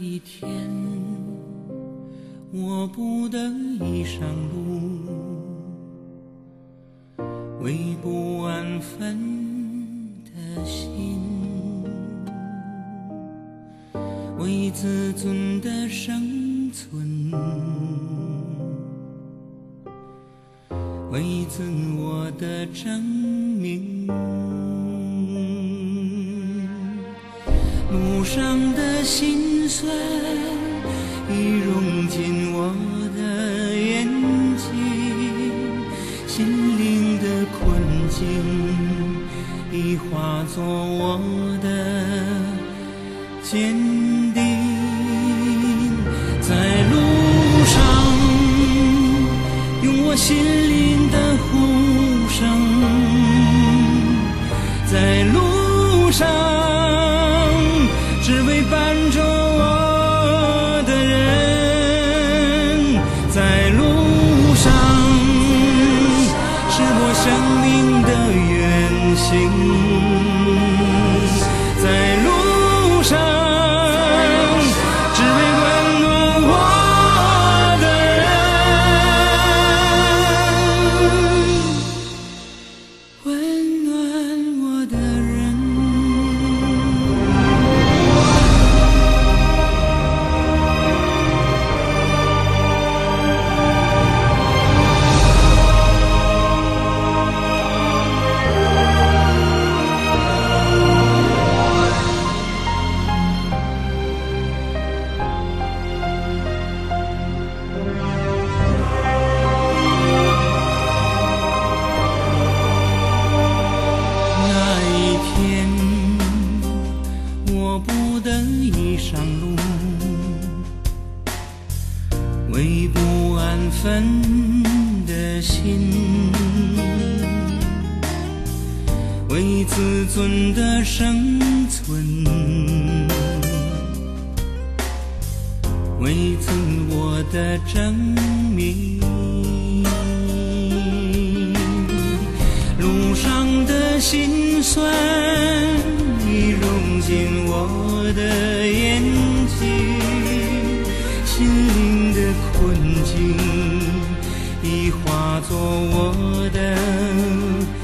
一天，我不得已上路，为不安分的心，为自尊的生存，为自我的证明。路上的辛酸已融进我的眼睛，心灵的困境已化作我的坚定。在路上用我心灵的呼声，在路上只为伴着我的人，在路上是我生命的远行，在路上只为温暖我的人，温暖我的人。我不得已上路，为不安分的心，为自尊的生存，为自我的证明。路上的辛酸已融进我的眼睛，心灵的困境已化作我的